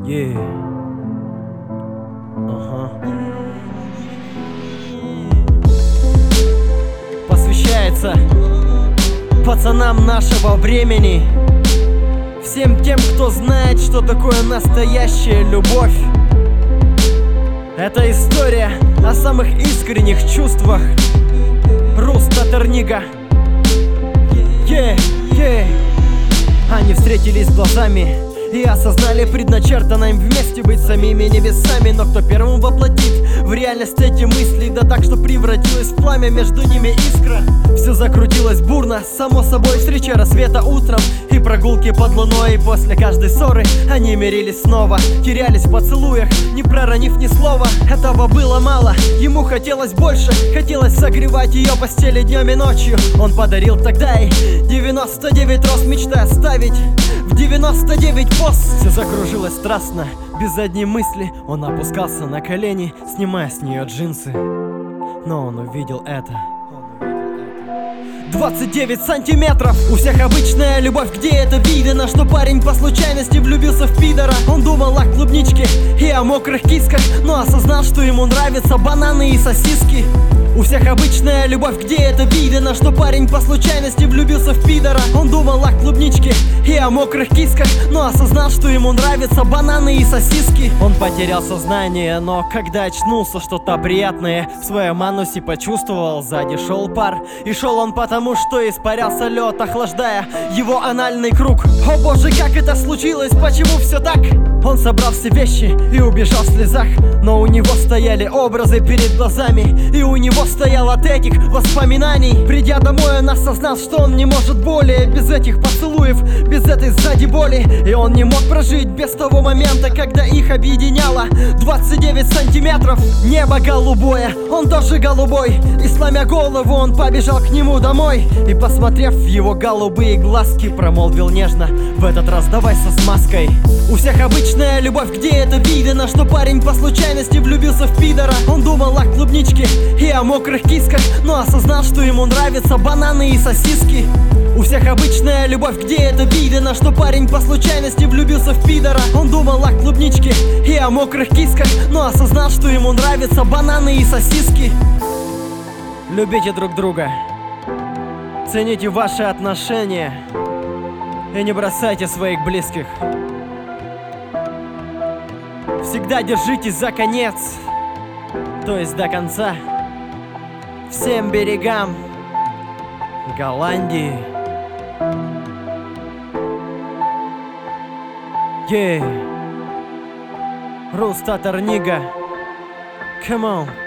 Yeah. Ага. Посвящается пацанам нашего времени, всем тем, кто знает, что такое настоящая любовь. Это история о самых искренних чувствах. Рус Татарнига. Они встретились глазами и осознали предначертанное им вместе быть самими небесами. Но кто первым воплотит в реальность эти мысли, да так, что превратилась в пламя между ними искра. Все закрутилось бурно, само собой, встреча рассвета утром и прогулки под луной. И после каждой ссоры они мирились снова, терялись в поцелуях, не проронив ни слова. Этого было мало, ему хотелось больше, хотелось согревать ее постели днем и ночью. Он подарил тогда ей 99 роз, мечтая оставить в 99 поз. Все закружилось страстно, без одной мысли. Он опускался на колени, снимая с нее джинсы. Но он увидел это. 29 сантиметров. У всех обычная любовь, где это видно, что парень по случайности влюбился в пидора. Он думал о клубничке и о мокрых кисках, но осознал, что ему нравятся бананы и сосиски. У всех обычная любовь, где это видно, что парень по случайности влюбился в пидора. Он думал о клубничке и о мокрых кисках, но осознал, что ему нравятся бананы и сосиски. Он потерял сознание, но когда очнулся, что-то приятное в своем анусе почувствовал. Сзади шел пар, и шел он потому, что испарялся лед, охлаждая его анальный круг. О боже, как это случилось, почему все так? Он собрал все вещи и убежал в слезах, но у него стояли образы перед глазами, и у него стоял от этих воспоминаний. Придя домой, он осознал, что он не может более без этих поцелуев, без этой сзади боли. И он не мог прожить без того момента, когда их объединяло 29 сантиметров. Небо голубое, он тоже голубой, и сломя голову, он побежал к нему домой. И посмотрев в его голубые глазки, промолвил нежно: в этот раз давай со смазкой. У всех обычная любовь, где это видно, что парень по случайности влюбился в пидора. Он думал о клубничке и о мокрых кисках, но осознал, что ему нравятся бананы и сосиски. У всех обычная любовь, где это видно, что парень по случайности влюбился в пидора. Он думал о клубничке и о мокрых кисках, но осознал, что ему нравятся бананы и сосиски. Любите друг друга, цените ваши отношения и не бросайте своих близких. Всегда держитесь за конец, то есть до конца. Всем берегам Голландии. Рус Татарнига. Come on.